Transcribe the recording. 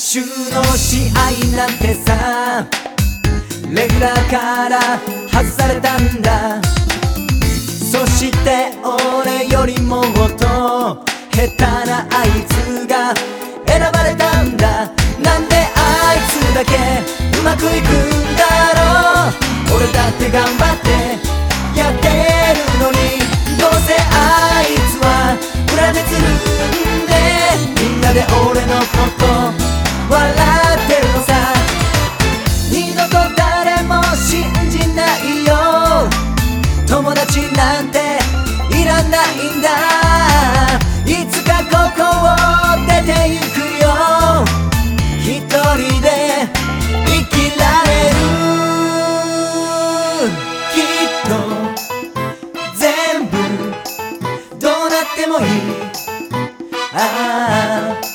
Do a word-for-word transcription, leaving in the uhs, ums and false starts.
週の試合なんてさレギュラーから外されたんだ。そして俺よりもっと下手なあいつが選ばれたんだ。なんであいつだけうまくいくんだろう。俺だって頑張ってやってるのに、どうせあいつは裏でつるんでみんなで俺のこと笑ってるのさ。二度と誰も信じないよ、友達なんていらないんだ。いつかここを出てゆくよ、一人で生きられる。きっと全部どうなってもいい。ああ